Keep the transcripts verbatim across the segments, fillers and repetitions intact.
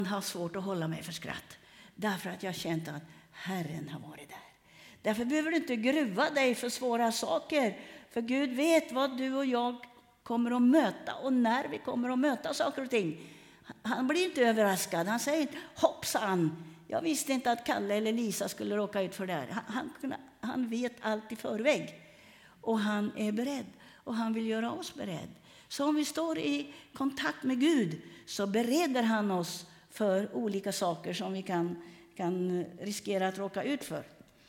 har svårt att hålla mig för skratt. Därför att jag känt att Herren har varit där. Därför behöver du inte gruva dig för svåra saker. För Gud vet vad du och jag kommer att möta och när vi kommer att möta saker och ting. Han blir inte överraskad. Han säger inte, hoppsan, jag visste inte att Kalle eller Lisa skulle råka ut för det här. Han, han, han vet allt i förväg. Och han är beredd. Och han vill göra oss beredd. Så om vi står i kontakt med Gud så bereder han oss för olika saker som vi kan, kan riskera att råka ut för.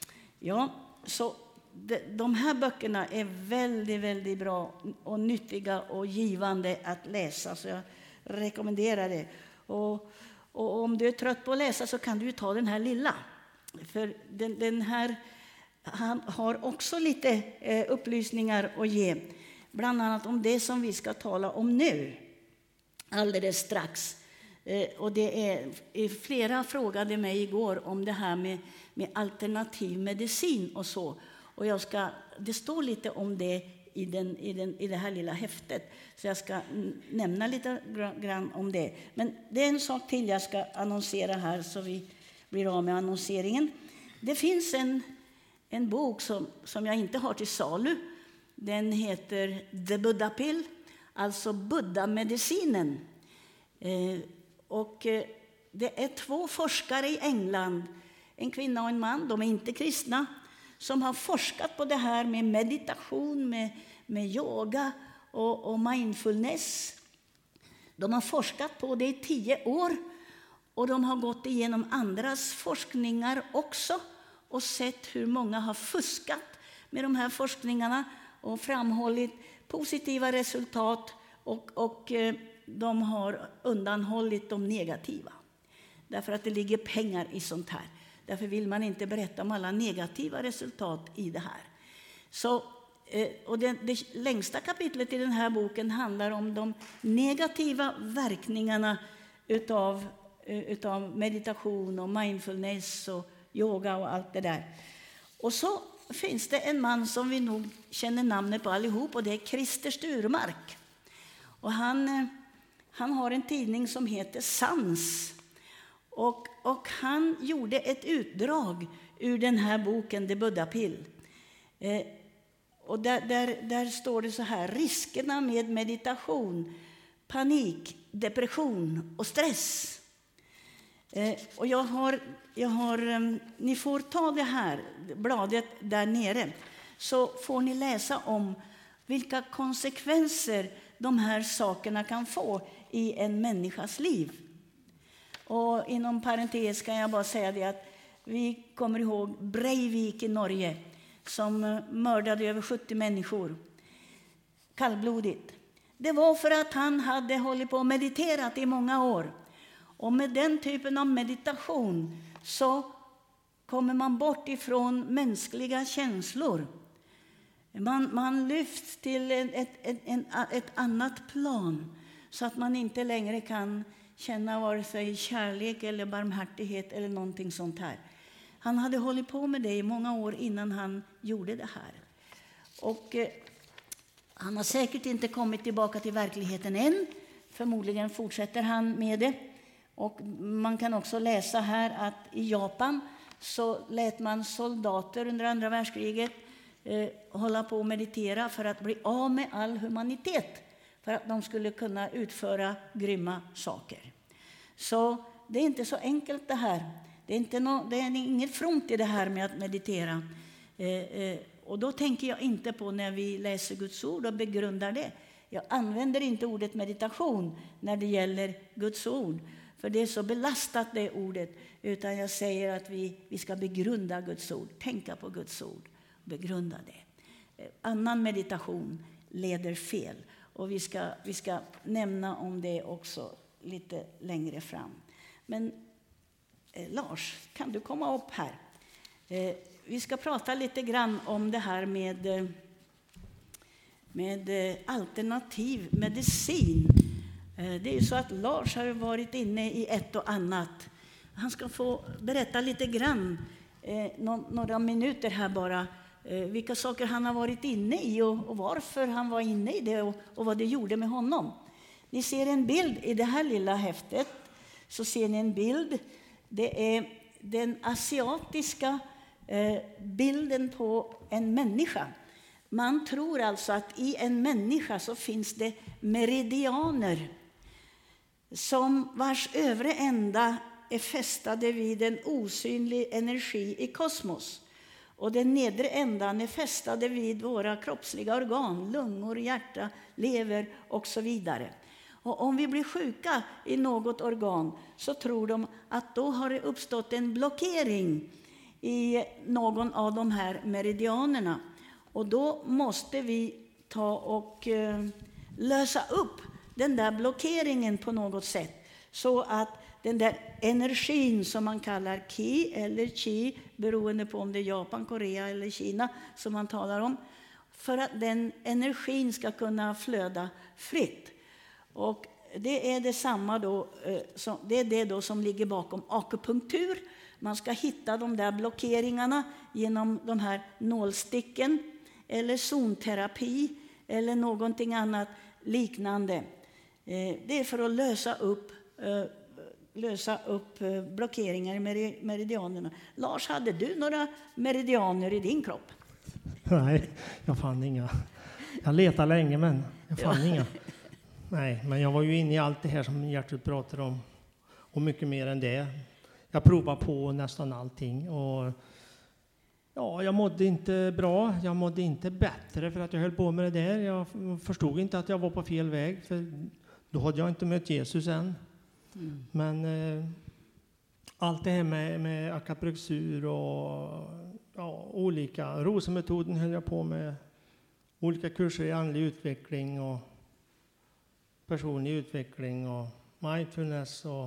Ja, så de, de här böckerna är väldigt, väldigt bra och nyttiga och givande att läsa. Så jag rekommenderar det. Och, och om du är trött på att läsa så kan du ta den här lilla. För den, den här, han har också lite eh, upplysningar att ge. Bland annat om det som vi ska tala om nu. Alldeles strax. Eh, och det är, flera frågade mig igår om det här med, med alternativ medicin och så. Och jag ska, det står lite om det i, den, i, den, i det här lilla häftet. Så jag ska nämna lite grann om det. Men det är en sak till jag ska annonsera här så vi blir av med annonseringen. Det finns en, en bok som, som jag inte har till salu. Den heter The Buddha Pill, alltså Buddha-medicinen. Eh, och eh, det är två forskare i England, en kvinna och en man, de är inte kristna, som har forskat på det här med meditation, med, med yoga och, och mindfulness. De har forskat på det i tio år och de har gått igenom andras forskningar också och sett hur många har fuskat med de här forskningarna och framhållit positiva resultat och, och eh, de har undanhållit de negativa. Därför att det ligger pengar i sånt här. Därför vill man inte berätta om alla negativa resultat i det här. Så, eh, och det, det längsta kapitlet i den här boken handlar om de negativa verkningarna utav, uh, utav meditation och mindfulness och yoga och allt det där. Och så finns det en man som vi nog känner namnet på allihop och det är Christer Sturmark. Och han, han har en tidning som heter Sans. Och, och han gjorde ett utdrag ur den här boken The Buddha Pill. Eh, och där, där, där står det så här: riskerna med meditation, panik, depression och stress. Eh, och jag har, jag har, um, ni får ta det här bladet där nere så får ni läsa om vilka konsekvenser de här sakerna kan få i en människas liv. Och inom parentes kan jag bara säga det att vi kommer ihåg Breivik i Norge som mördade över sjuttio människor kallblodigt. Det var för att han hade hållit på och mediterat i många år. Och med den typen av meditation så kommer man bort ifrån mänskliga känslor. Man, man lyfts till ett, ett, ett, ett annat plan så att man inte längre kan känna vare sig kärlek eller barmhärtighet eller någonting sånt här. Han hade hållit på med det i många år innan han gjorde det här. Och eh, han har säkert inte kommit tillbaka till verkligheten än. Förmodligen fortsätter han med det. Och man kan också läsa här att i Japan så lät man soldater under andra världskriget eh, hålla på och meditera för att bli av med all humanitet. För att de skulle kunna utföra grymma saker. Så det är inte så enkelt det här. Det är, inte no, det är inget fromt i det här med att meditera. Eh, eh, och då tänker jag inte på när vi läser Guds ord och begrundar det. Jag använder inte ordet meditation när det gäller Guds ord. För det är så belastat det ordet. Utan jag säger att vi, vi ska begrunda Guds ord. Tänka på Guds ord. Begrunda det. Eh, annan meditation leder fel. Och vi ska, vi ska nämna om det också lite längre fram. Men eh, Lars, kan du komma upp här? Eh, vi ska prata lite grann om det här med, eh, med eh, alternativ medicin. Eh, det är ju så att Lars har varit inne i ett och annat. Han ska få berätta lite grann, eh, no- några minuter här bara. Vilka saker han har varit inne i och, och varför han var inne i det och, och vad det gjorde med honom. Ni ser en bild i det här lilla häftet så ser ni en bild. Det är den asiatiska eh, bilden på en människa. Man tror alltså att i en människa så finns det meridianer som vars övre ända är fästade vid en osynlig energi i kosmos. Och den nedre ändan är fästade vid våra kroppsliga organ, lungor, hjärta, lever och så vidare. Och om vi blir sjuka i något organ så tror de att då har det uppstått en blockering i någon av de här meridianerna. Och då måste vi ta och eh, lösa upp den där blockeringen på något sätt. Så att den där energin som man kallar ki eller chi, beroende på om det är Japan, Korea eller Kina som man talar om. För att den energin ska kunna flöda fritt. Och det är detsamma då, det är det då som ligger bakom akupunktur. Man ska hitta de där blockeringarna genom de här nålsticken eller zonterapi eller någonting annat liknande. Det är för att lösa upp, lösa upp blockeringar i meridianerna. Lars, hade du några meridianer i din kropp? Nej, jag fann inga. Jag letade länge men jag fann ja. inga. Nej, men jag var ju inne i allt det här som Gertrud pratar om. Och mycket mer än det. Jag provade på nästan allting. Och ja, jag mådde inte bra. Jag mådde inte bättre för att jag höll på med det där. Jag förstod inte att jag var på fel väg. För då hade jag inte mött Jesus än. Mm. Men eh, allt det här med, med akaprexur och ja, olika. Rosemetoden höll jag på med. Olika kurser i andlig utveckling och personlig utveckling och mindfulness. Och,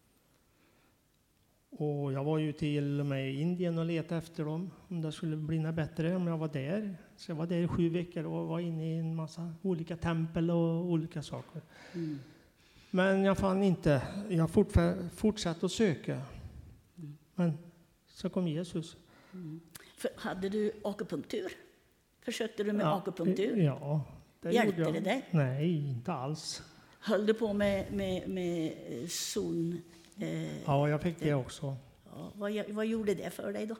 och jag var ju till och med i Indien och letade efter dem. Om det skulle bli något bättre om jag var där. Så jag var där i sju veckor och var inne i en massa olika tempel och olika saker. Mm. Men jag fann inte. Jag fortfär, fortsatte att söka. Mm. Men så kom Jesus. Mm. För, hade du akupunktur? Försökte du med ja, akupunktur? Ja. Det hjälpte det dig? Nej, inte alls. Höll du på med, med, med zon? Eh, ja, jag fick det också. Ja, vad, vad gjorde det för dig då?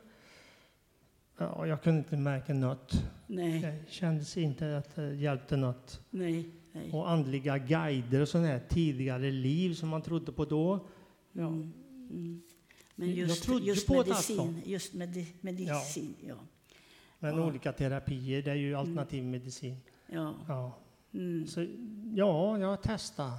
Ja, jag kunde inte märka något. Nej. Det kändes inte att det hjälpte något. Nej, nej. Och andliga guider och sådana här tidigare liv som man trodde på då. Ja. Mm, mm. Men just, jag just på medicin. Just med, medicin, ja. ja. Men ja. olika terapier, det är ju alternativ mm. medicin. Ja. Ja. Mm. Så, ja, jag testade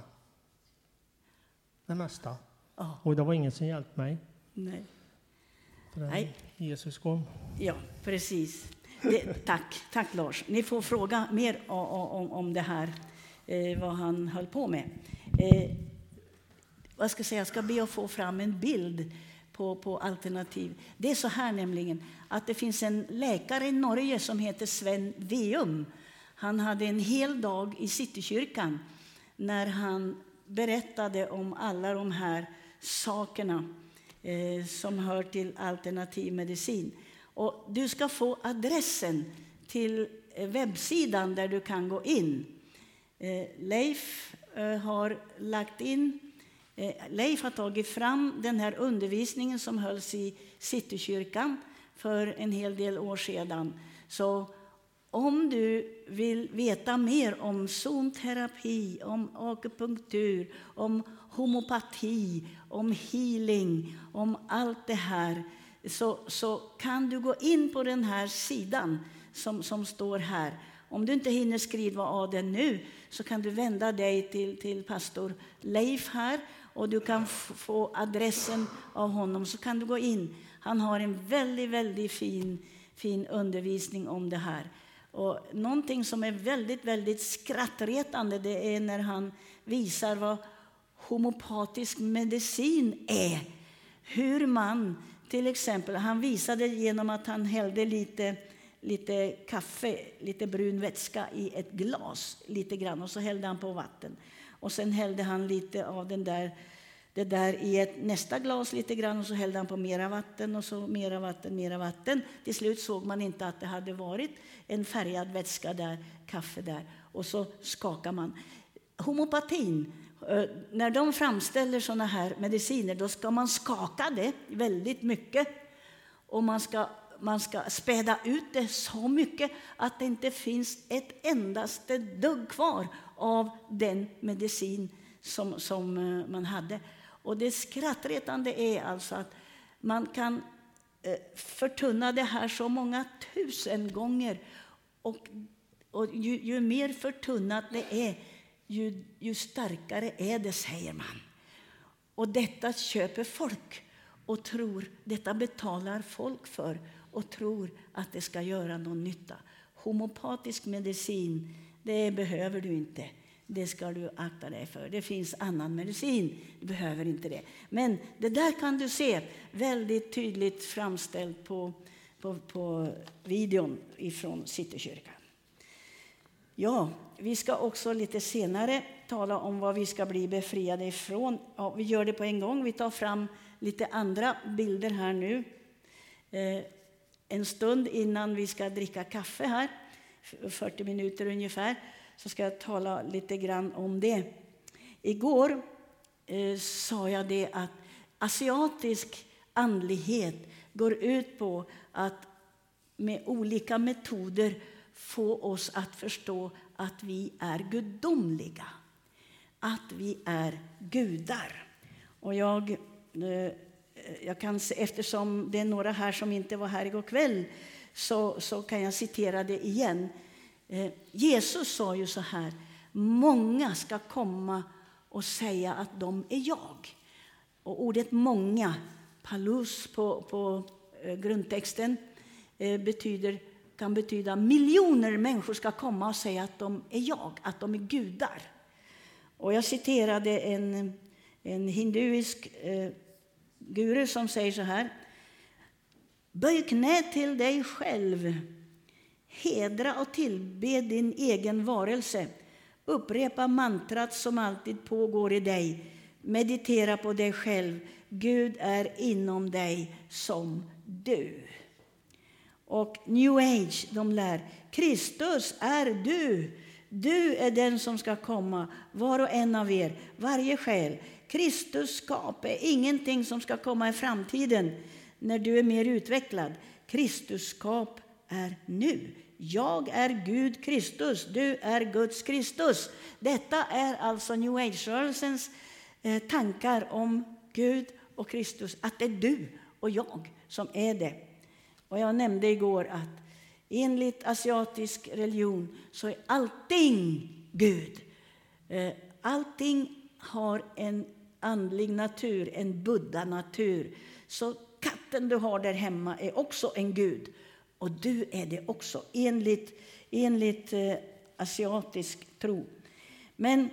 det mesta. Ja. Och det var ingen som hjälpte mig. Nej. Nej. Jesus kom. Ja, precis. Det, tack, tack Lars. Ni får fråga mer om, om, om det här, eh, vad han höll på med. Eh, vad ska jag säga? Jag ska be att få fram en bild på, på alternativ. Det är så här nämligen att det finns en läkare i Norge som heter Sven Veum. Han hade en hel dag i Citykyrkan när han berättade om alla de här sakerna eh, som hör till alternativ medicin. Och du ska få adressen till webbsidan där du kan gå in. Eh, Leif eh, har lagt in, eh, Leif har tagit fram den här undervisningen som hölls i Citykyrkan för en hel del år sedan. Så om du vill veta mer om zonterapi, om akupunktur, om homopati, om healing, om allt det här, så, så kan du gå in på den här sidan som, som står här. Om du inte hinner skriva av den nu så kan du vända dig till, till pastor Leif här och du kan f- få adressen av honom, så kan du gå in. Han har en väldigt, väldigt fin, fin undervisning om det här. Och någonting som är väldigt, väldigt skrattretande, det är när han visar vad homopatisk medicin är. Hur man, till exempel, han visade genom att han hällde lite, lite kaffe, lite brun vätska i ett glas, lite grann, och så hällde han på vatten. Och sen hällde han lite av den där, det där i ett nästa glas lite grann, och så hällde han på mera vatten och så mera vatten, mera vatten. Till slut såg man inte att det hade varit en färgad vätska där, kaffe där, och så skakar man. Homopatin, När de framställer såna här mediciner, då ska man skaka det väldigt mycket. Och man ska, man ska späda ut det så mycket att det inte finns ett endaste dugg kvar av den medicin som, som man hade. Och det skrattretande är alltså att man kan förtunna det här så många tusen gånger. Och, och ju, ju mer förtunnat det är, ju, ju starkare är det, säger man. Och detta köper folk och tror, detta betalar folk för och tror att det ska göra någon nytta. Homeopatisk medicin, det behöver du inte. Det ska du akta dig för. Det finns annan medicin, du behöver inte det. Men det där kan du se väldigt tydligt framställt på, på, på videon ifrån Citykyrkan. Ja, vi ska också lite senare tala om vad vi ska bli befriade ifrån. Ja, vi gör det på en gång. Vi tar fram lite andra bilder här nu. Eh, en stund innan vi ska dricka kaffe här, fyrtio minuter ungefär, så ska jag tala lite grann om det. Igår eh, sa jag det att asiatisk andlighet går ut på att med olika metoder få oss att förstå att vi är gudomliga. Att vi är gudar. Och jag, eh, jag kan, eftersom det är några här som inte var här igår kväll, så, så kan jag citera det igen. Eh, Jesus sa ju så här: många ska komma och säga att de är jag. Och ordet många, palus på, på eh, grundtexten, eh, betyder, kan betyda miljoner människor ska komma och säga att de är jag, att de är gudar. Och jag citerade en, en hinduisk eh, guru som säger så här: böj knä till dig själv, hedra och tillbe din egen varelse, upprepa mantrat som alltid pågår i dig, meditera på dig själv, Gud är inom dig som du. Och New Age, de lär, Kristus är du. Du är den som ska komma, var och en av er, varje själ. Kristusskap är ingenting som ska komma i framtiden när du är mer utvecklad. Kristusskap är nu. Jag är Gud Kristus, du är Guds Kristus. Detta är alltså New Age-rörelsens eh, tankar om Gud och Kristus. Att det är du och jag som är det. Och jag nämnde igår att enligt asiatisk religion så är allting Gud. Eh, allting har en andlig natur, en buddha-natur. Så katten du har där hemma är också en Gud. Och du är det också, enligt, enligt eh, asiatisk tro. Men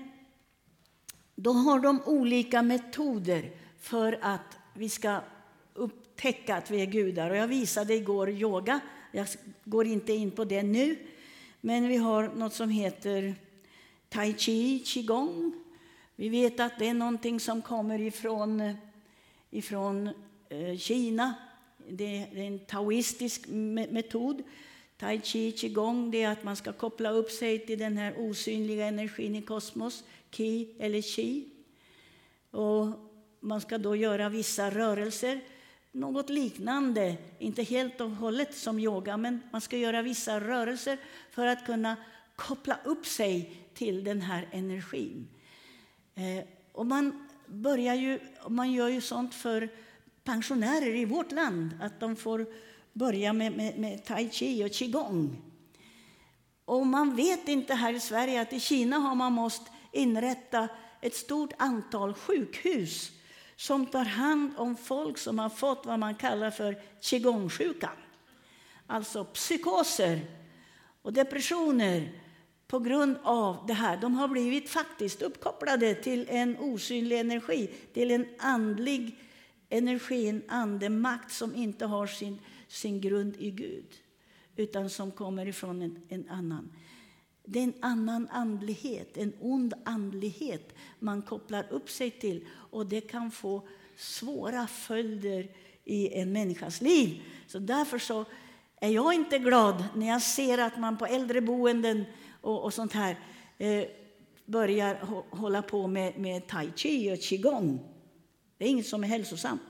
då har de olika metoder för att vi ska upptäcka att vi är gudar. Och jag visade igår yoga. Jag går inte in på det nu. Men vi har något som heter tai chi, qigong. Vi vet att det är någonting som kommer ifrån, ifrån eh, Kina. Det är en taoistisk metod. Tai chi, qigong, det är att man ska koppla upp sig till den här osynliga energin i kosmos. Qi eller qi. Och man ska då göra vissa rörelser. Något liknande, inte helt och hållet som yoga, men man ska göra vissa rörelser för att kunna koppla upp sig till den här energin. Eh, och man börjar ju, man gör ju sånt för pensionärer i vårt land, att de får börja med, med, med tai chi och qigong. Och man vet inte här i Sverige att i Kina har man måste inrätta ett stort antal sjukhus som tar hand om folk som har fått vad man kallar för qigongsjukan. Alltså psykoser och depressioner på grund av det här. De har blivit faktiskt uppkopplade till en osynlig energi, till en andlig energi, en andemakt som inte har sin, sin grund i Gud, utan som kommer ifrån en, en annan. Det är en annan andlighet, en ond andlighet man kopplar upp sig till, och det kan få svåra följder i en människas liv. Så därför så är jag inte glad när jag ser att man på äldreboenden och, och sånt här eh, börjar hålla på med, med tai chi och qigong. Det är inget som är hälsosamt.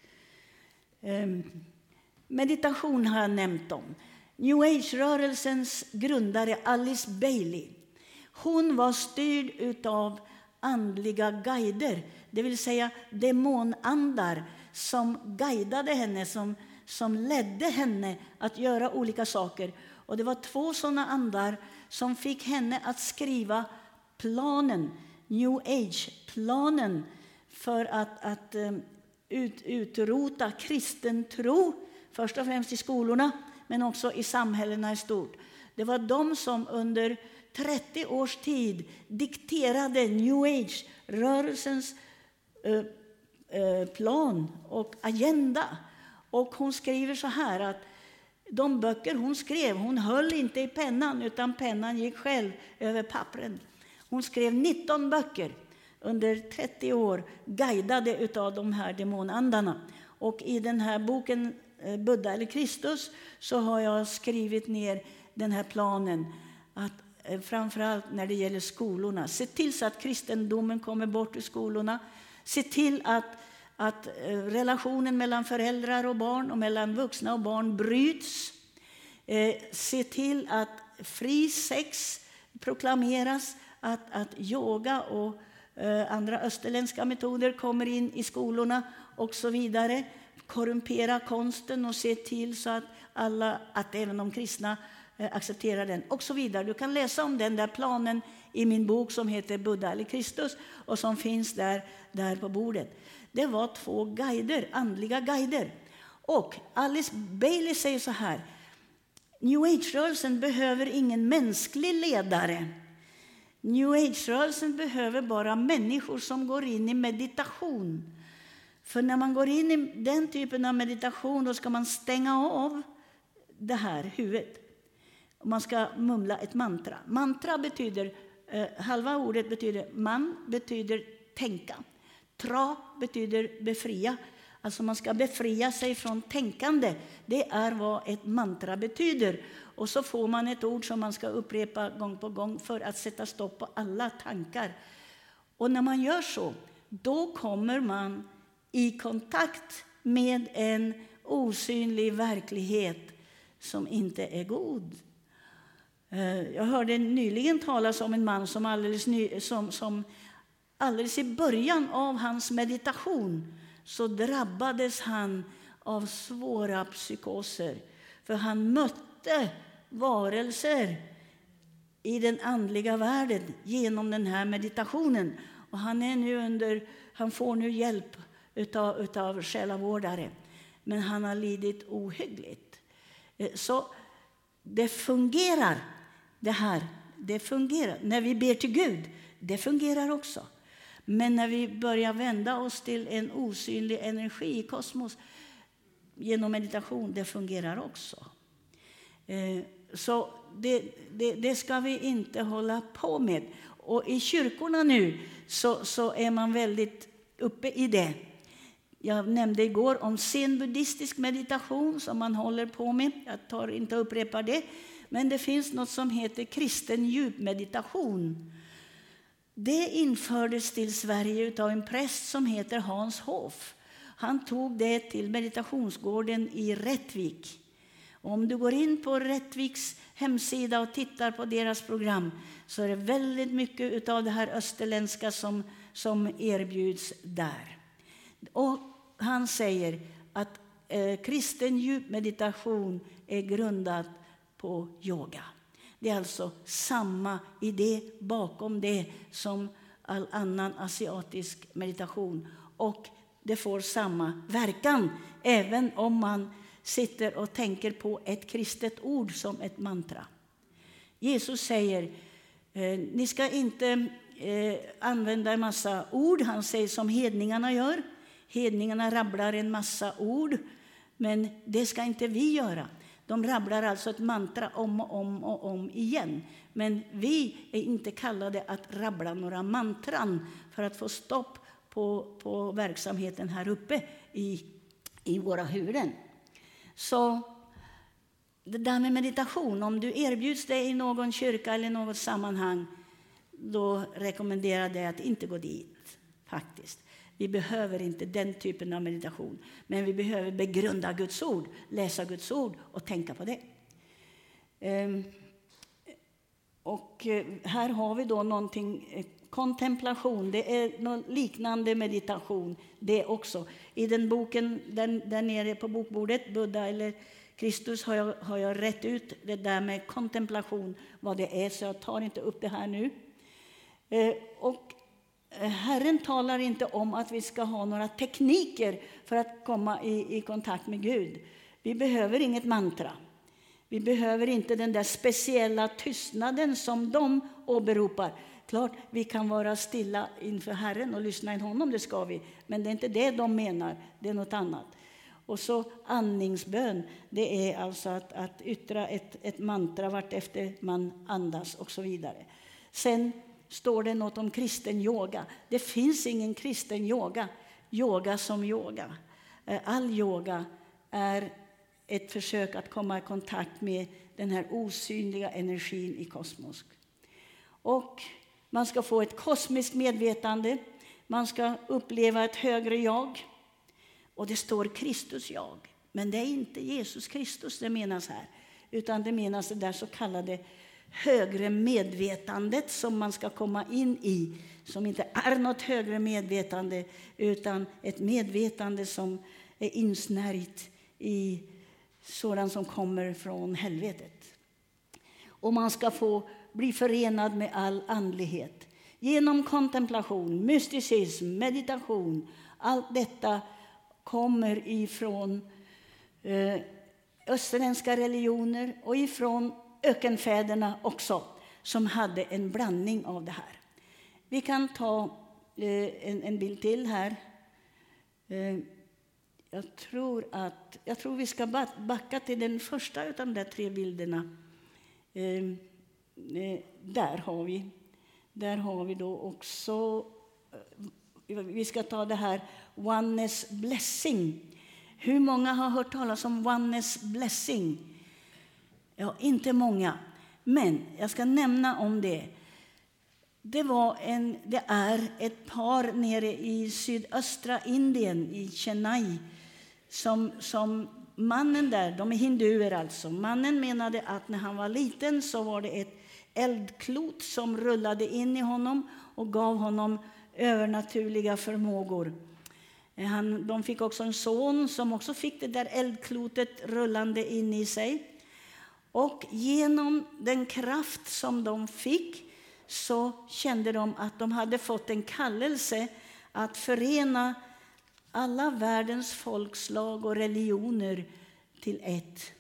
Um, meditation har jag nämnt om. New Age-rörelsens grundare Alice Bailey. Hon var styrd utav andliga guider. Det vill säga demonandar som guidade henne, som, som ledde henne att göra olika saker. Och det var två sådana andar som fick henne att skriva planen, New Age-planen, för att, att um, ut, utrota kristen tro, först och främst i skolorna, men också i samhällena i stort. Det var de som under trettio års tid dikterade New Age-rörelsens uh, uh, plan och agenda. Och hon skriver så här att de böcker hon skrev, hon höll inte i pennan utan pennan gick själv över pappren. Hon skrev nitton böcker under trettio år, guidade utav de här demonandarna. Och i den här boken Buddha eller Kristus så har jag skrivit ner den här planen att framförallt när det gäller skolorna, se till så att kristendomen kommer bort ur skolorna. Se till att, att relationen mellan föräldrar och barn och mellan vuxna och barn bryts. Se till att fri sex proklameras, att, att yoga och andra österländska metoder kommer in i skolorna och så vidare. Korrumpera konsten och se till så att alla, att även de kristna accepterar den och så vidare. Du kan läsa om den där planen i min bok som heter Buddha eller Kristus och som finns där, där på bordet. Det var två guider, andliga guider. Och Alice Bailey säger så här: New Age-rörelsen behöver ingen mänsklig ledare. New Age-rörelsen behöver bara människor som går in i meditation. För när man går in i den typen av meditation då ska man stänga av det här huvudet. Man ska mumla ett mantra. Mantra betyder, eh, halva ordet betyder man, betyder tänka. Tra betyder befria. Alltså man ska befria sig från tänkande. Det är vad ett mantra betyder. Och så får man ett ord som man ska upprepa gång på gång för att sätta stopp på alla tankar. Och när man gör så, då kommer man i kontakt med en osynlig verklighet som inte är god. Jag hörde nyligen talas om en man som alldeles, ny, som, som alldeles i början av hans meditation så drabbades han av svåra psykoser. För han mötte varelser i den andliga världen genom den här meditationen. Och han, är nu under, han får nu hjälp utav, utav själavårdare. Men han har lidit ohyggligt. Så det fungerar. Det här, det fungerar. När vi ber till Gud, det fungerar också. Men när vi börjar vända oss till en osynlig energi i kosmos genom meditation, det fungerar också. Eh, så det, det, det ska vi inte hålla på med. Och i kyrkorna nu så, så är man väldigt uppe i det. Jag nämnde igår om zen-buddhistisk meditation som man håller på med. Jag tar inte och upprepar det. Men det finns något som heter kristen djupmeditation. Det infördes till Sverige av en präst som heter Hans Hoff. Han tog det till meditationsgården i Rättvik. Om du går in på Rättviks hemsida och tittar på deras program så är det väldigt mycket av det här österländska som, som erbjuds där. Och han säger att eh, kristen djupmeditation är grundad på yoga. Det är alltså samma idé bakom det som all annan asiatisk meditation. Och det får samma verkan även om man sitter och tänker på ett kristet ord som ett mantra. Jesus säger, eh, ni ska inte eh, använda en massa ord. Han säger som hedningarna gör. Hedningarna rabblar en massa ord, men det ska inte vi göra. De rabblar alltså ett mantra om och om och om igen. Men vi är inte kallade att rabbla några mantran för att få stopp på, på verksamheten här uppe i, i våra huvuden. Så det där med meditation, om du erbjuds det i någon kyrka eller något sammanhang, då rekommenderar jag att inte gå dit faktiskt. Vi behöver inte den typen av meditation, men vi behöver begrunda Guds ord, läsa Guds ord och tänka på det. Ehm, och här har vi då någonting, kontemplation, det är någon liknande meditation det också. I den boken där, där nere på bokbordet, Buddha eller Kristus, har jag, har jag rätt ut det där med kontemplation, vad det är, så jag tar inte upp det här nu. Ehm, och Herren talar inte om att vi ska ha några tekniker för att komma i, i kontakt med Gud. Vi behöver inget mantra. Vi behöver inte den där speciella tystnaden som de åberopar. Klart, vi kan vara stilla inför Herren och lyssna in honom, det ska vi. Men det är inte det de menar, det är något annat. Och så andningsbön, det är alltså att, att yttra ett, ett mantra vart efter man andas och så vidare. Sen står det något om kristen yoga. Det finns ingen kristen yoga. Yoga som yoga. All yoga är ett försök att komma i kontakt med den här osynliga energin i kosmos. Och man ska få ett kosmiskt medvetande. Man ska uppleva ett högre jag. Och det står Kristus jag. Men det är inte Jesus Kristus det menas här. Utan det menas det där så kallade högre medvetandet som man ska komma in i. Som inte är något högre medvetande, utan ett medvetande som är insnärjt i sådant som kommer från helvetet. Och man ska få bli förenad med all andlighet. Genom kontemplation, mysticism, meditation. Allt detta kommer ifrån eh, österländska religioner och ifrån ökenfäderna också, som hade en blandning av det här. Vi kan ta eh, en, en bild till här. Eh, jag, tror att, jag tror vi ska backa till den första av de där tre bilderna. Eh, eh, där har vi. Där har vi då också, eh, vi ska ta det här oneness blessing. Hur många har hört talas om oneness blessing? Ja, inte många. Men jag ska nämna om det. Det, var en, det är ett par nere i sydöstra Indien, i Chennai, som, som mannen där, de är hinduer alltså. Mannen menade att när han var liten så var det ett eldklot som rullade in i honom och gav honom övernaturliga förmågor. Han, de fick också en son som också fick det där eldklotet rullande in i sig. Och genom den kraft som de fick så kände de att de hade fått en kallelse att förena alla världens folkslag och religioner till ett.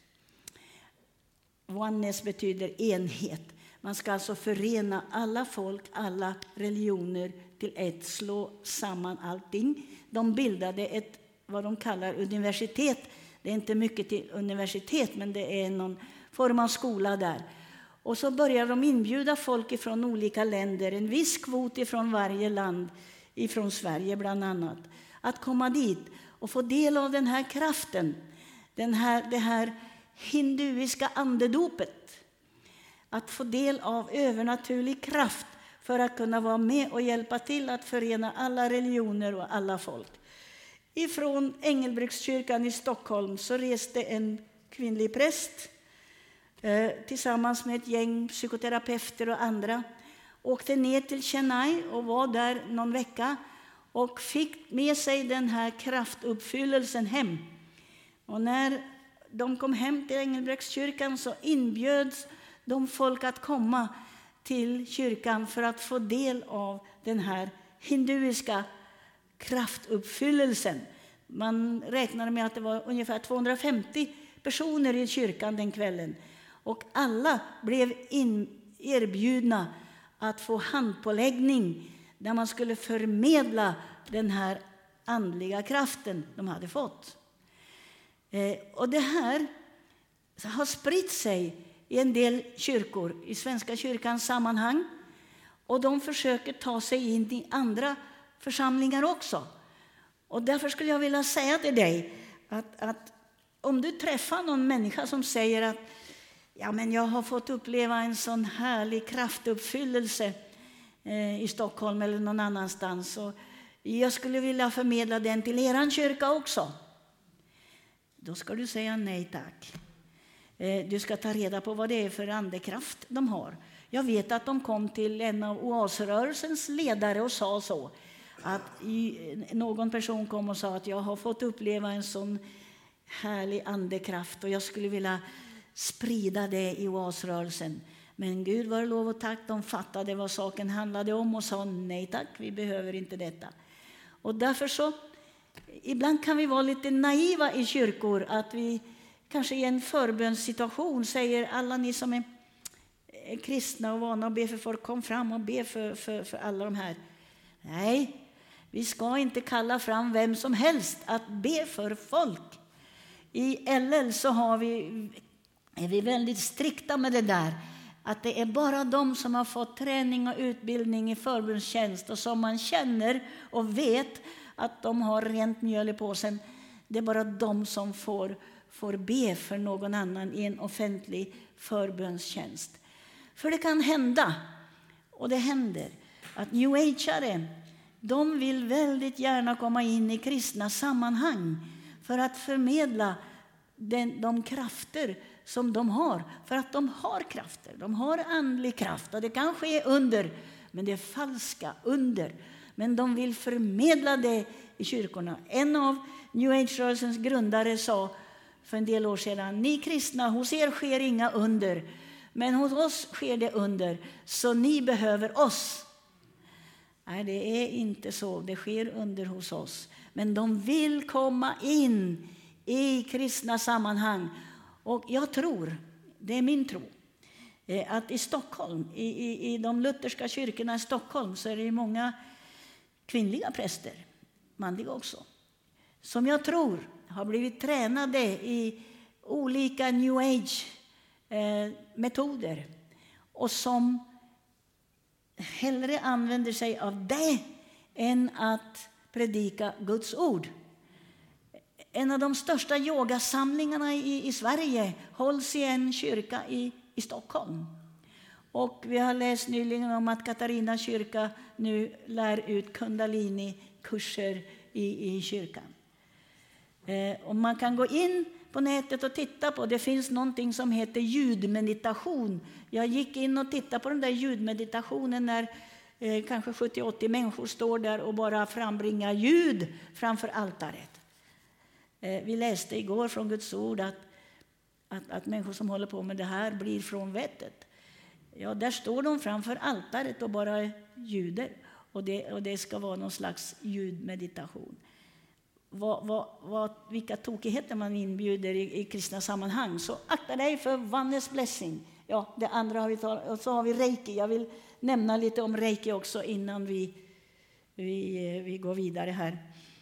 Oneness betyder enhet. Man ska alltså förena alla folk, alla religioner till ett, slå samman allting. De bildade ett, vad de kallar universitet. Det är inte mycket till universitet, men det är någon form av skola där. Och så börjar de inbjuda folk från olika länder, en viss kvot ifrån varje land, ifrån Sverige bland annat, att komma dit och få del av den här kraften, den här, det här hinduiska andedopet. Att få del av övernaturlig kraft för att kunna vara med och hjälpa till att förena alla religioner och alla folk. Ifrån Engelbrektskyrkan i Stockholm så reste en kvinnlig präst eh, tillsammans med ett gäng psykoterapeuter och andra. Åkte ner till Chennai och var där någon vecka och fick med sig den här kraftuppfyllelsen hem. Och när de kom hem till Engelbrektskyrkan så inbjöds de folk att komma till kyrkan för att få del av den här hinduiska kraftuppfyllelsen. Man räknade med att det var ungefär tvåhundrafemtio personer i kyrkan den kvällen. Och alla blev in, erbjudna att få handpåläggning där man skulle förmedla den här andliga kraften de hade fått. Eh, och det här har spritt sig i en del kyrkor, i Svenska kyrkans sammanhang. Och de försöker ta sig in i andra församlingar också. Och därför skulle jag vilja säga till dig att, att om du träffar någon människa som säger att ja, men jag har fått uppleva en sån härlig kraftuppfyllelse eh, i Stockholm eller någon annanstans. Och jag skulle vilja förmedla den till eran kyrka också. Då ska du säga nej tack. Eh, du ska ta reda på vad det är för andekraft de har. Jag vet att de kom till en av oasrörelsens ledare och sa så. Att i, någon person kom och sa att jag har fått uppleva en sån härlig andekraft och jag skulle vilja sprida det i oasrörelsen. Men Gud var lov och tack, de fattade vad saken handlade om och sa nej tack, vi behöver inte detta. Och därför så, ibland kan vi vara lite naiva i kyrkor, att vi kanske i en förbönssituation säger alla ni som är kristna och vana att be för folk, kom fram och be för, för, för alla de här. Nej, vi ska inte kalla fram vem som helst att be för folk. I L L så har vi, är vi väldigt strikta med det där. Att det är bara de som har fått träning och utbildning i förbundstjänst och som man känner och vet att de har rent mjöl i påsen. Det är bara de som får, får be för någon annan i en offentlig förbundstjänst. För det kan hända, och det händer, att New Age-are, de vill väldigt gärna komma in i kristna sammanhang för att förmedla den, de krafter som de har. För att de har krafter, de har andlig kraft och det kan ske under, men det är falska under. Men de vill förmedla det i kyrkorna. En av New Age-rörelsens grundare sa för en del år sedan, ni kristna, hos er sker inga under, men hos oss sker det under, så ni behöver oss. Nej, det är inte så. Det sker under hos oss. Men de vill komma in i kristna sammanhang. Och jag tror, det är min tro, att i Stockholm, i, i, i de lutherska kyrkorna i Stockholm, så är det många kvinnliga präster, manliga också, som jag tror har blivit tränade i olika New Age eh, metoder och som hellre använder sig av det än att predika Guds ord. En av de största yogasamlingarna i, i Sverige hålls i en kyrka i, i Stockholm. Och vi har läst nyligen om att Katarina kyrka nu lär ut kundalini-kurser i, i kyrkan. Eh, och man kan gå in på nätet och titta på, det finns någonting som heter ljudmeditation. Jag gick in och tittade på den där ljudmeditationen när eh, kanske sjuttio till åttio människor står där och bara frambringar ljud framför altaret. Eh, vi läste igår från Guds ord att, att, att människor som håller på med det här blir från vettet. Ja, där står de framför altaret och bara ljuder. Och det, och det ska vara någon slags ljudmeditation. Vad, vad, vad, vilka tokigheter man inbjuder i, i kristna sammanhang. Så akta dig för Vannes blessing. Ja, det andra har vi talat, och så har vi reiki. Jag vill nämna lite om reiki också innan vi, vi, vi går vidare här.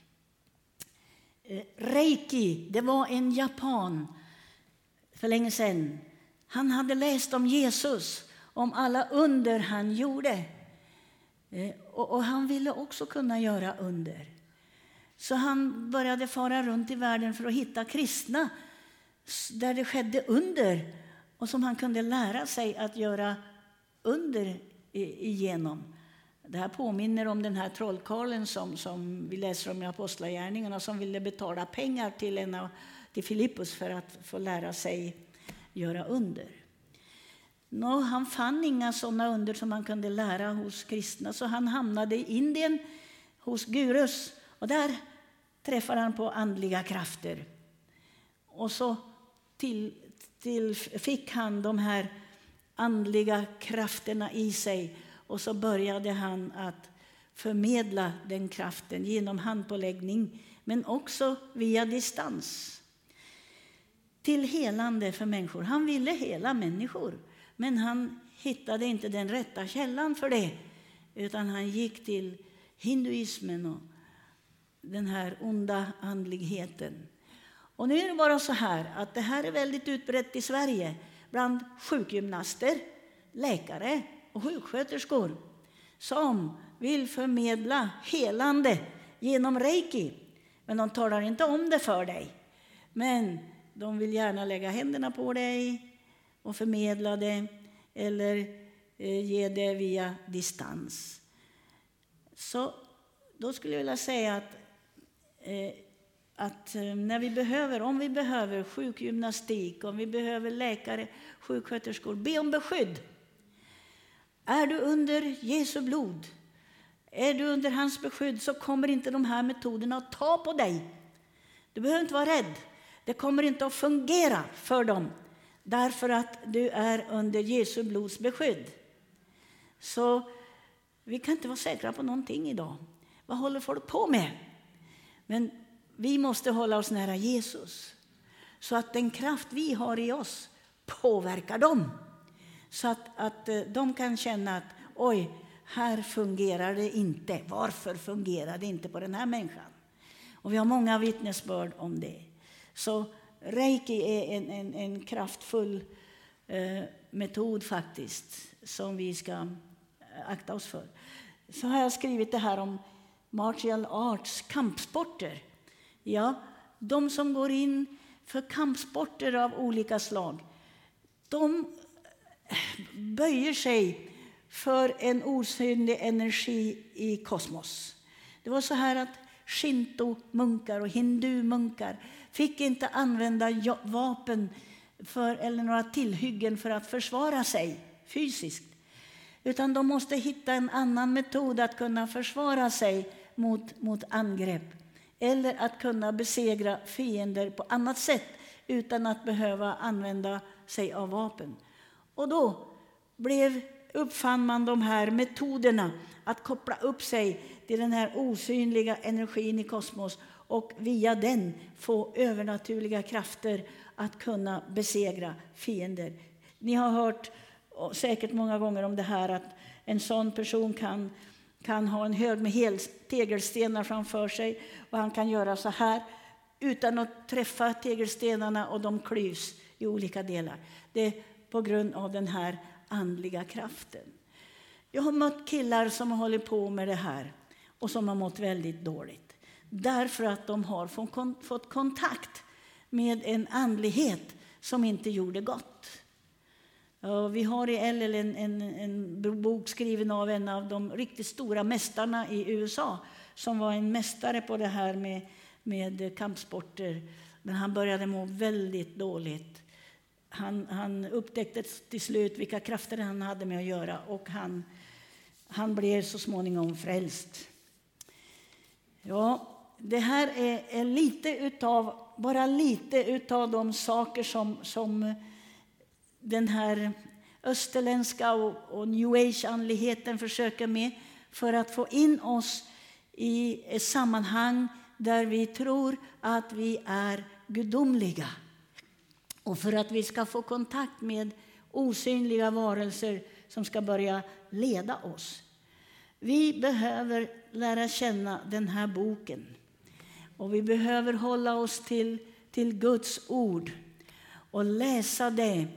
Reiki, det var en japan för länge sedan. Han hade läst om Jesus, om alla under han gjorde. Och, och han ville också kunna göra under. Så han började fara runt i världen för att hitta kristna där det skedde under och som han kunde lära sig att göra under igenom. Det här påminner om den här trollkarlen som, som vi läser om i Apostlagärningarna, som ville betala pengar till, en av, till Filippus för att få lära sig göra under. Nå, han fann inga sådana under som han kunde lära hos kristna, så han hamnade i Indien hos gurus. Och där träffar han på andliga krafter. Och så till, till fick han de här andliga krafterna i sig. Och så började han att förmedla den kraften genom handpåläggning. Men också via distans. Till helande för människor. Han ville hela människor. Men han hittade inte den rätta källan för det. Utan han gick till hinduismen och den här onda andligheten. Och nu är det bara så här att det här är väldigt utbrett i Sverige bland sjukgymnaster, läkare och sjuksköterskor som vill förmedla helande genom reiki. Men de talar inte om det för dig. Men de vill gärna lägga händerna på dig och förmedla det eller eh, ge det via distans. Så då skulle jag vilja säga att, eh, att eh, när vi behöver, om vi behöver sjukgymnastik, om vi behöver läkare, sjuksköterskor, be om beskydd. Är du under Jesu blod, är du under hans beskydd, så kommer inte de här metoderna att ta på dig. Du behöver inte vara rädd. Det kommer inte att fungera för dem, därför att du är under Jesu blods beskydd. Så vi kan inte vara säkra på någonting idag. Vad håller folk på med? Men vi måste hålla oss nära Jesus, så att den kraft vi har i oss påverkar dem. Så att, att de kan känna att oj, här fungerar det inte. Varför fungerar det inte på den här människan? Och vi har många vittnesbörd om det. Så reiki är en, en, en kraftfull eh, metod faktiskt, som vi ska akta oss för. Så har jag skrivit det här om martial arts, kampsporter. Ja, de som går in för kampsporter av olika slag, de böjer sig för en osynlig energi i kosmos. Det var så här att shinto-munkar och hindu-munkar fick inte använda vapen för, eller några tillhyggen för att försvara sig fysiskt. Utan de måste hitta en annan metod att kunna försvara sig mot, mot angrepp. Eller att kunna besegra fiender på annat sätt utan att behöva använda sig av vapen. Och då blev, uppfann man de här metoderna att koppla upp sig till den här osynliga energin i kosmos och via den få övernaturliga krafter att kunna besegra fiender. Ni har hört säkert många gånger om det här, att en sån person kan, kan ha en hög med hel tegelstenar framför sig, och han kan göra så här utan att träffa tegelstenarna, och de klyvs i olika delar. Det är på grund av den här andliga kraften. Jag har mött killar som har hållit på med det här och som har mått väldigt dåligt. Därför att de har fått kontakt med en andlighet som inte gjorde gott. Och vi har i L L en, en, en bok skriven av en av de riktigt stora mästarna i U S A, som var en mästare på det här med, med kampsporter. Men han började må väldigt dåligt. Han, han upptäckte till slut vilka krafter han hade med att göra, och han, han blev så småningom frälst. Ja, det här är, är lite utav, bara lite utav de saker som, som den här österländska och, och New Age-andligheten försöker med, för att få in oss i ett sammanhang där vi tror att vi är gudomliga. Och för att vi ska få kontakt med osynliga varelser som ska börja leda oss. Vi behöver lära känna den här boken. Och vi behöver hålla oss till, till Guds ord och läsa det.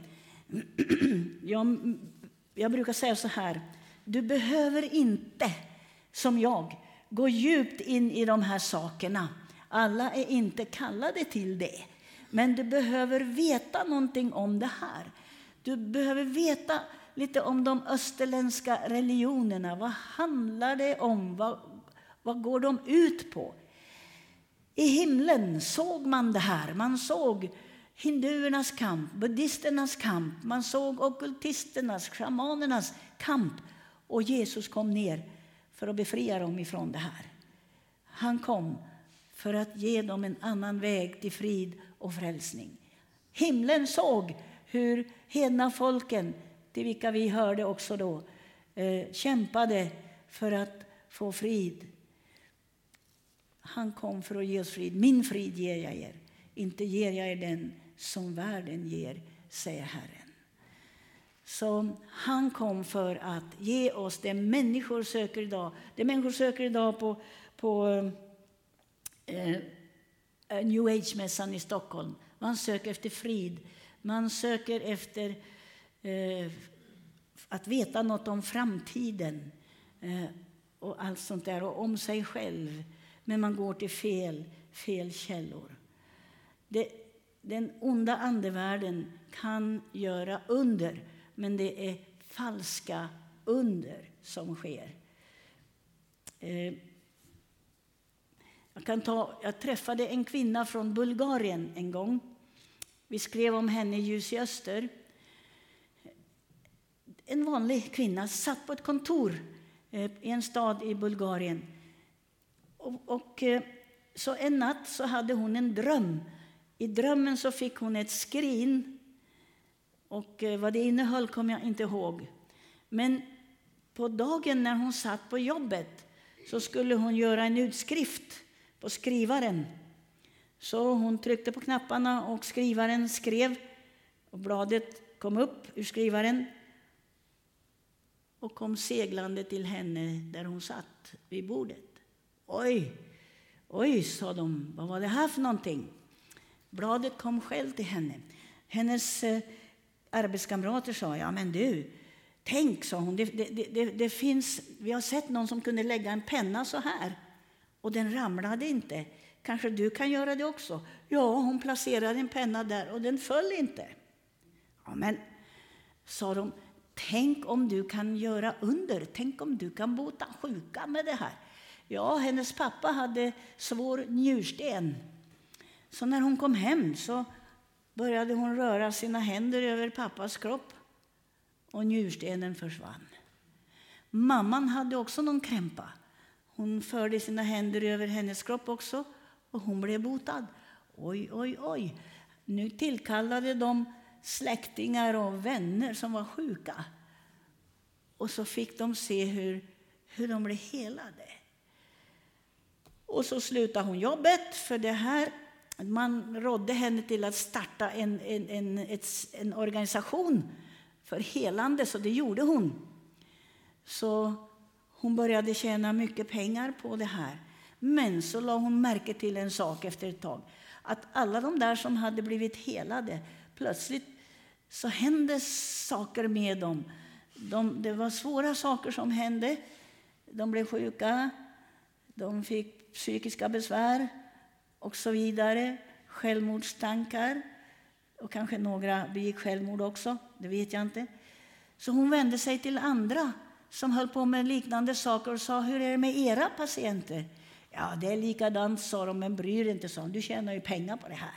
Jag, jag brukar säga så här: du behöver inte, som jag, gå djupt in i de här sakerna. Alla är inte kallade till det. Men du behöver veta någonting om det här. Du behöver veta lite om de österländska religionerna. Vad handlar det om? Vad, vad går de ut på? I himlen såg man det här. Man såg hinduernas kamp, buddhisternas kamp. Man såg ockultisternas, shamanernas kamp. Och Jesus kom ner för att befria dem ifrån det här. Han kom för att ge dem en annan väg till frid och frälsning. Himlen såg hur hedna folken, till vilka vi hörde också då, eh, kämpade för att få frid. Han kom för att ge oss frid. Min frid ger jag er. Inte ger jag er den som världen ger, säger Herren. Så han kom för att ge oss det människor söker idag. Det människor söker idag på, på eh, New Age-mässan i Stockholm. Man söker efter frid. Man söker efter eh, att veta något om framtiden eh, och allt sånt där, och om sig själv. Men man går till fel, fel källor. Det, den onda andevärlden kan göra under, men det är falska under som sker. Eh, jag, kan ta, jag träffade en kvinna från Bulgarien en gång. Vi skrev om henne i Ljus i Öster. En vanlig kvinna satt på ett kontor eh, i en stad i Bulgarien. Och, och eh, så en natt så hade hon en dröm. I drömmen så fick hon ett skrin. Och eh, vad det innehöll kommer jag inte ihåg. Men på dagen när hon satt på jobbet så skulle hon göra en utskrift på skrivaren. Så hon tryckte på knapparna och skrivaren skrev. Och bladet kom upp ur skrivaren. Och kom seglande till henne där hon satt vid bordet. Oj, oj, sa de. Vad var det här för någonting? Bladet kom själv till henne. Hennes eh, arbetskamrater sa, ja men du, tänk, sa hon, det, det, det, det finns, vi har sett någon som kunde lägga en penna så här. Och den ramlade inte. Kanske du kan göra det också. Ja, hon placerade en penna där och den föll inte. Ja men, sa de, tänk om du kan göra under. Tänk om du kan bota sjuka med det här. Ja, hennes pappa hade svår njursten. Så när hon kom hem så började hon röra sina händer över pappas kropp. Och njurstenen försvann. Mamman hade också någon krämpa. Hon förde sina händer över hennes kropp också. Och hon blev botad. Oj, oj, oj. Nu tillkallade de släktingar och vänner som var sjuka. Och så fick de se hur, hur de blev helade. Och så slutade hon jobbet för det här. Man rådde henne till att starta en, en, en, ett, en organisation för helande, så det gjorde hon. Så hon började tjäna mycket pengar på det här. Men så la hon märke till en sak efter ett tag. Att alla de där som hade blivit helade, plötsligt så hände saker med dem. De, det var svåra saker som hände. De blev sjuka, de fick psykiska besvär och så vidare. Självmordstankar. Och kanske några begick självmord också, det vet jag inte. Så hon vände sig till andra som höll på med liknande saker och sa, hur är det med era patienter? Ja, det är likadant, sa de, men bryr inte, sa hon. Du tjänar ju pengar på det här.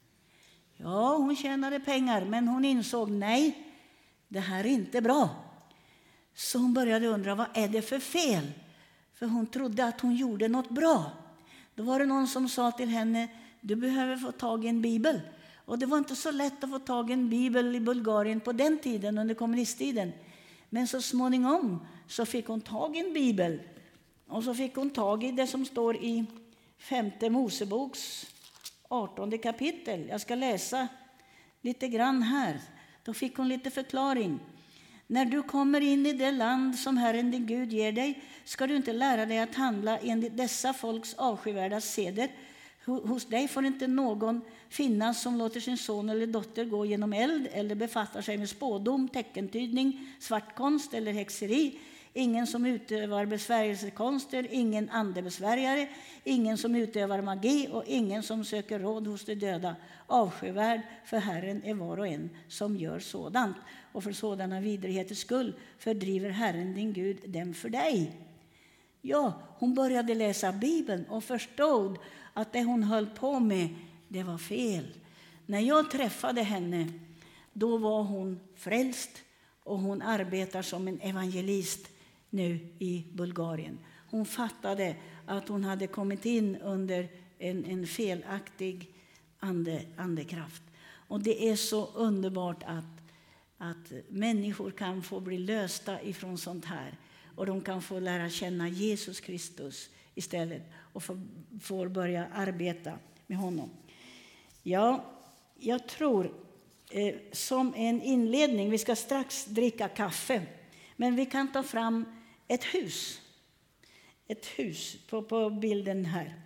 Ja, hon tjänade pengar, men hon insåg, nej, det här är inte bra. Så hon började undra, vad är det för fel? För hon trodde att hon gjorde något bra. Då var det någon som sa till henne, du behöver få tag i en bibel. Och det var inte så lätt att få tag i en bibel i Bulgarien på den tiden, under kommunisttiden. Men så småningom så fick hon tag i en bibel. Och så fick hon tag i det som står i femte Moseboks artonde kapitel. Jag ska läsa lite grann här. Då fick hon lite förklaring. När du kommer in i det land som Herren din Gud ger dig, ska du inte lära dig att handla enligt dessa folks avskyvärda seder. Hos dig får inte någon finnas som låter sin son eller dotter gå genom eld eller befattar sig med spådom, teckentydning, svartkonst eller häxeri. Ingen som utövar besvärjelsekonster, ingen andebesvärjare, ingen som utövar magi och ingen som söker råd hos de döda. Avskyvärd för Herren är var och en som gör sådant. Och för sådana vidrigheters skull fördriver Herren din Gud dem för dig. Ja, hon började läsa Bibeln och förstod att det hon höll på med, det var fel. När jag träffade henne, då var hon frälst och hon arbetar som en evangelist nu i Bulgarien. Hon fattade att hon hade kommit in under en, en felaktig ande, andekraft. Och det är så underbart att, att människor kan få bli lösta ifrån sånt här. Och de kan få lära känna Jesus Kristus istället och få, får börja arbeta med honom. Ja, jag tror eh, som en inledning, vi ska strax dricka kaffe, men vi kan ta fram ett hus. Ett hus på, på bilden här.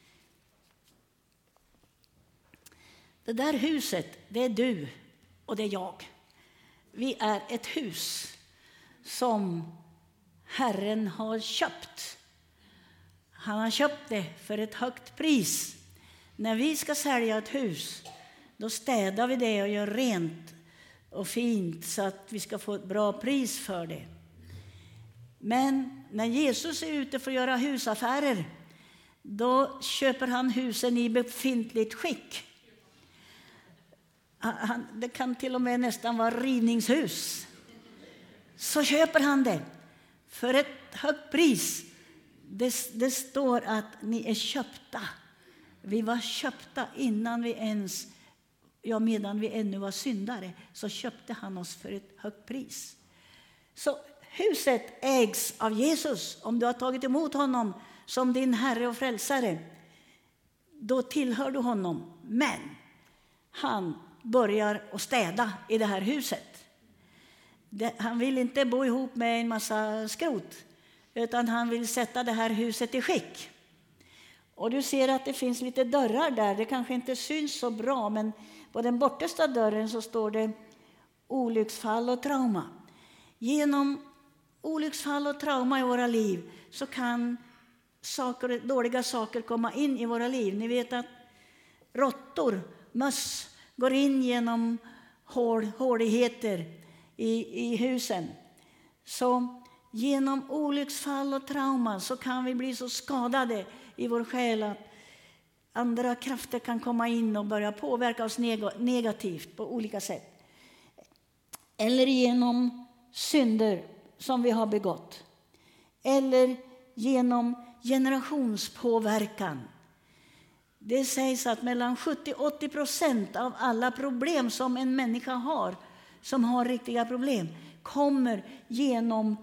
Det där huset, det är du och det är jag. Vi är ett hus som Herren har köpt. Han har köpt det för ett högt pris. När vi ska sälja ett hus, då städar vi det och gör rent. och fint så att vi ska få ett bra pris för det. Men när Jesus är ute för att göra husaffärer, då köper han husen i befintligt skick. Han, det kan till och med nästan vara rivningshus. Så köper han det för ett högt pris. Det, det står att ni är köpta. Vi var köpta innan vi ens, ja medan vi ännu var syndare, så köpte han oss för ett högt pris. Så huset ägs av Jesus. Om du har tagit emot honom som din Herre och frälsare, då tillhör du honom. Men han börjar att städa i det här huset. Det, han vill inte bo ihop med en massa skrot, utan han vill sätta det här huset i skick. Och du ser att det finns lite dörrar där. Det kanske inte syns så bra, men på den bortersta dörren så står det olycksfall och trauma. Genom olycksfall och trauma i våra liv så kan saker, dåliga saker komma in i våra liv. Ni vet att råttor, möss går in genom hål, håligheter i, i husen. Så genom olycksfall och trauma så kan vi bli så skadade i vår själ att andra krafter kan komma in och börja påverka oss negativt på olika sätt. Eller genom synder som vi har begått. Eller genom generationspåverkan. Det sägs att mellan sjuttio till åttio procent av alla problem som en människa har, som har riktiga problem, kommer genom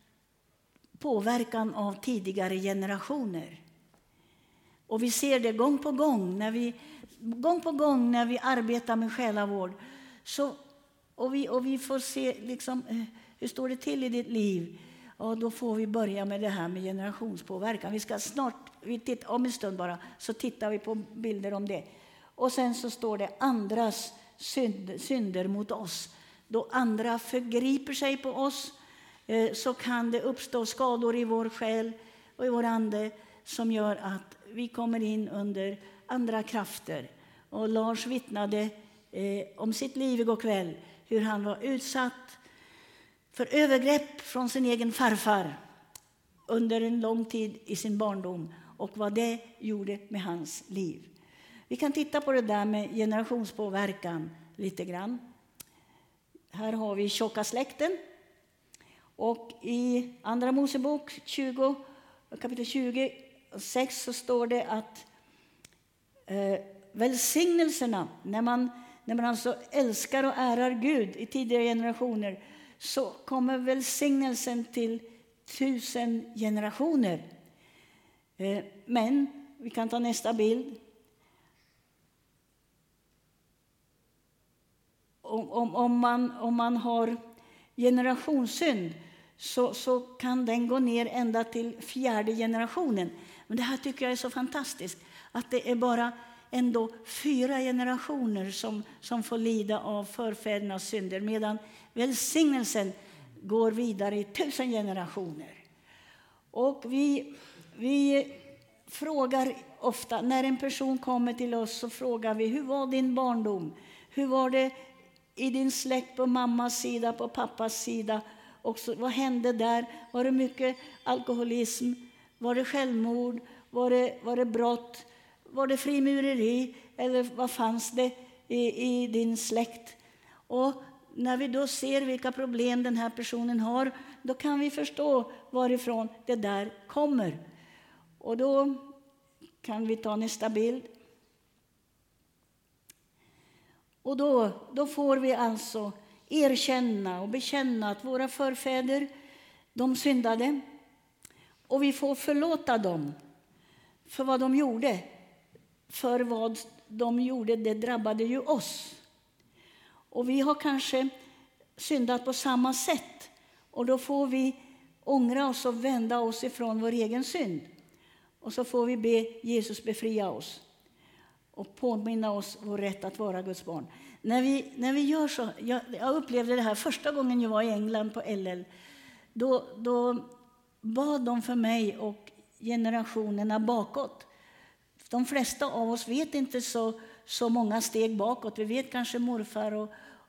påverkan av tidigare generationer. Och vi ser det gång på gång när vi, gång på gång när vi arbetar med själavård. Så, och, vi, och vi får se liksom, hur står det till i ditt liv. Och då får vi börja med det här med generationspåverkan. Vi ska snart, vi tittar, om en stund bara, så tittar vi på bilder om det. Och sen så står det andras synd, synder mot oss. Då andra förgriper sig på oss, eh, så kan det uppstå skador i vår själ och i vår ande som gör att vi kommer in under andra krafter. Och Lars vittnade eh, om sitt liv igår kväll, hur han var utsatt för övergrepp från sin egen farfar under en lång tid i sin barndom och vad det gjorde med hans liv. Vi kan titta på det där med generationspåverkan lite grann. Här har vi tjocka släkten. Och i Andra Mosebok tjugo, kapitel tjugo sex så står det att eh, välsignelserna, när man, när man alltså älskar och ärar Gud i tidigare generationer, så kommer välsignelsen till tusen generationer. Eh, men vi kan ta nästa bild. Om, om, om, man, om man har generationssynd så, så kan den gå ner ända till fjärde generationen. Men det här tycker jag är så fantastiskt. Att det är bara ändå fyra generationer som, som får lida av förfädernas synder. Medan välsignelsen går vidare i tusen generationer. Och vi, vi frågar ofta, när en person kommer till oss så frågar vi: hur var din barndom? Hur var det i din släkt på mammas sida, på pappas sida? Och så, vad hände där? Var det mycket alkoholism? Var det självmord? Var det, var det brott? Var det frimureri? Eller vad fanns det i, i din släkt? Och när vi då ser vilka problem den här personen har, då kan vi förstå varifrån det där kommer. Och då kan vi ta nästa bild. Och då, då får vi alltså erkänna och bekänna att våra förfäder, de syndade. Och vi får förlåta dem för vad de gjorde. För vad de gjorde, det drabbade ju oss. Och vi har kanske syndat på samma sätt. Och då får vi ångra oss och vända oss ifrån vår egen synd. Och så får vi be Jesus befria oss. Och påminna oss vår rätt att vara Guds barn. När vi, när vi gör så, jag, jag upplevde det här första gången jag var i England på L L. Då, då bad de för mig och generationerna bakåt. De flesta av oss vet inte så, så många steg bakåt. Vi vet kanske morfar och,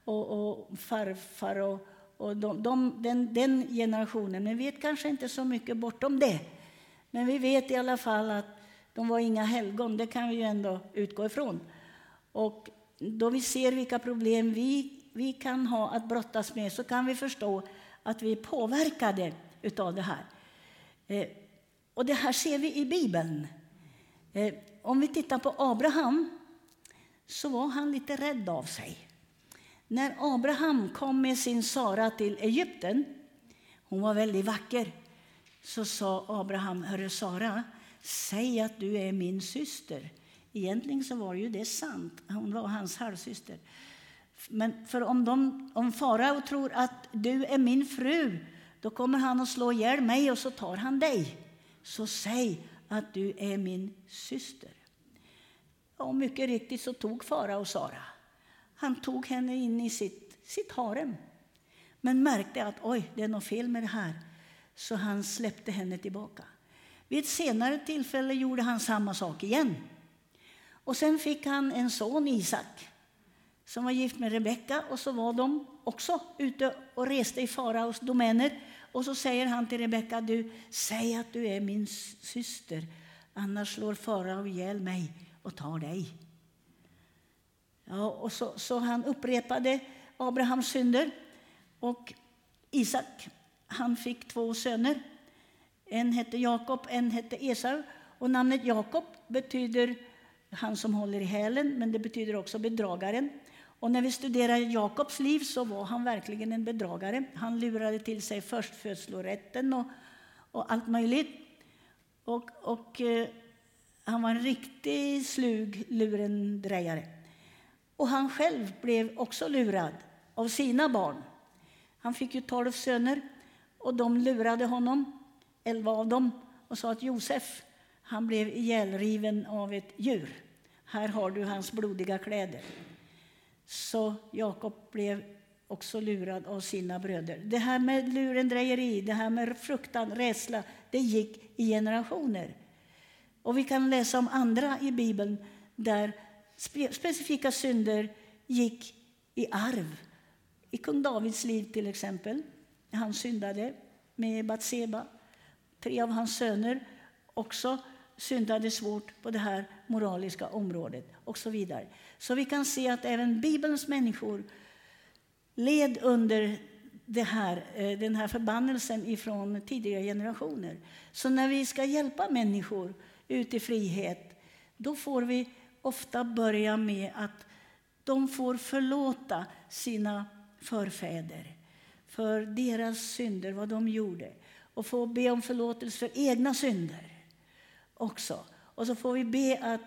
och, och farfar och, och de, de, den, den generationen. Men vi vet kanske inte så mycket bortom det. Men vi vet i alla fall att de var inga helgon. Det kan vi ju ändå utgå ifrån. Och då vi ser vilka problem vi, vi kan ha att brottas med, så kan vi förstå att vi är påverkade utav det här. Eh, och det här ser vi i Bibeln. Eh, om vi tittar på Abraham, så var han lite rädd av sig. När Abraham kom med sin Sara till Egypten, hon var väldigt vacker, så sa Abraham: hörru Sara, säg att du är min syster. Egentligen så var ju det sant. Hon var hans halvsyster. Men för om, de, om farao tror att du är min fru, då kommer han att slå ihjäl mig och så tar han dig. Så säg att du är min syster. Och mycket riktigt så tog farao Sara. Han tog henne in i sitt, sitt harem. Men märkte att oj, det är något fel med det här. Så han släppte henne tillbaka. Vid ett senare tillfälle gjorde han samma sak igen. Och sen fick han en son, Isak, som var gift med Rebecka. Och så var de också ute och reste i faraos domäner. Och så säger han till Rebecka: du, säg att du är min syster. Annars slår farao ihjäl mig och tar dig. Ja, och så, så han upprepade Abrahams synder. Och Isak, han fick två söner. En hette Jakob, en hette Esau. Och namnet Jakob betyder han som håller i hälen, men det betyder också bedragaren. Och när vi studerar Jakobs liv så var han verkligen en bedragare. Han lurade till sig förstfödslorätten och, och allt möjligt. Och, och eh, han var en riktig slug lurendrejare. Och han själv blev också lurad av sina barn. Han fick ju tolv söner och de lurade honom, elva av dem, och sa att Josef, han blev ihjälriven av ett djur. Här har du hans blodiga kläder. Så Jakob blev också lurad av sina bröder. Det här med lurendrejeri, det här med fruktan, rädsla, det gick i generationer. Och vi kan läsa om andra i Bibeln där spe- specifika synder gick i arv. I kung Davids liv till exempel. Han syndade med Batseba. Tre av hans söner också syndade svårt på det här moraliska området och så vidare. Så vi kan se att även Bibelns människor led under det här, den här förbannelsen ifrån tidigare generationer. Så när vi ska hjälpa människor ut i frihet, då får vi ofta börja med att de får förlåta sina förfäder för deras synder, vad de gjorde. Och få be om förlåtelse för egna synder också. Och så får vi be att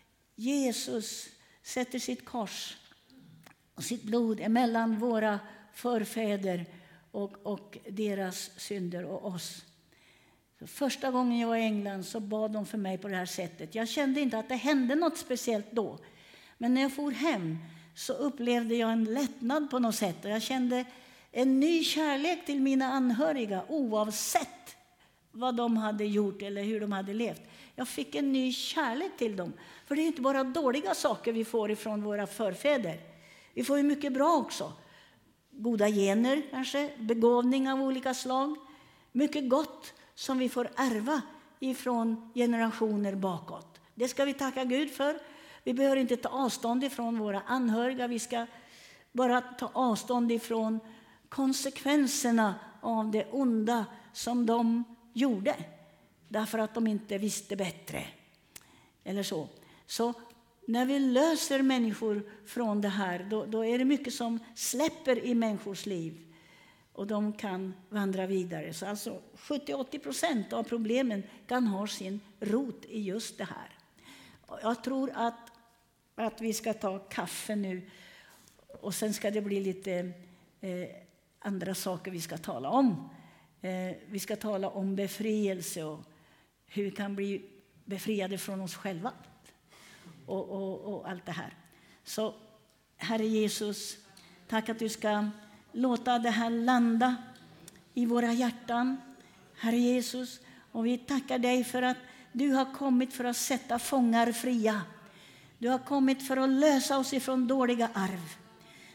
Jesus sätter sitt kors och sitt blod emellan våra förfäder och, och deras synder och oss. Så första gången jag var i England så bad de för mig på det här sättet. Jag kände inte att det hände något speciellt då. Men när jag for hem så upplevde jag en lättnad på något sätt. Och jag kände en ny kärlek till mina anhöriga oavsett vad de hade gjort eller hur de hade levt. Jag fick en ny kärlek till dem. För det är inte bara dåliga saker vi får ifrån våra förfäder. Vi får ju mycket bra också. Goda gener kanske, begåvning av olika slag. Mycket gott som vi får ärva ifrån generationer bakåt. Det ska vi tacka Gud för. Vi behöver inte ta avstånd ifrån våra anhöriga. Vi ska bara ta avstånd ifrån konsekvenserna av det onda som de gjorde. Därför att de inte visste bättre. Eller så. Så när vi löser människor från det här, då, då är det mycket som släpper i människors liv. Och de kan vandra vidare. Så alltså sjuttio till åttio procent av problemen kan ha sin rot i just det här. Och jag tror att, att vi ska ta kaffe nu. Och sen ska det bli lite eh, andra saker vi ska tala om. Eh, vi ska tala om befrielse och hur vi kan bli befriade från oss själva. Och, och, och allt det här. Så Herre Jesus, tack att du ska låta det här landa i våra hjärtan. Herre Jesus, och vi tackar dig för att du har kommit för att sätta fångar fria. Du har kommit för att lösa oss ifrån dåliga arv.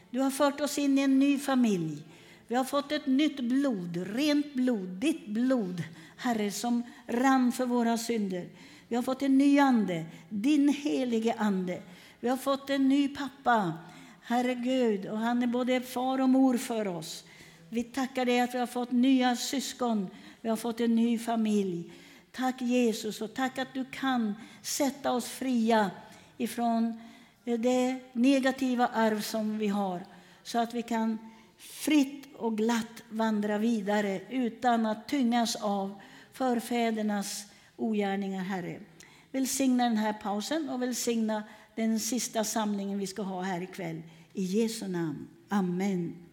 Du har fört oss in i en ny familj. Vi har fått ett nytt blod, rent blod, ditt blod, Herre, som rann för våra synder. Vi har fått en ny ande, din helige ande. Vi har fått en ny pappa, Herre Gud, och han är både far och mor för oss. Vi tackar dig att vi har fått nya syskon, vi har fått en ny familj. Tack Jesus, och tack att du kan sätta oss fria ifrån det negativa arv som vi har, så att vi kan fritt och glatt vandra vidare utan att tyngas av förfädernas ogärningar, Herre. Välsigna den här pausen och välsigna den sista samlingen vi ska ha här ikväll. I Jesu namn. Amen.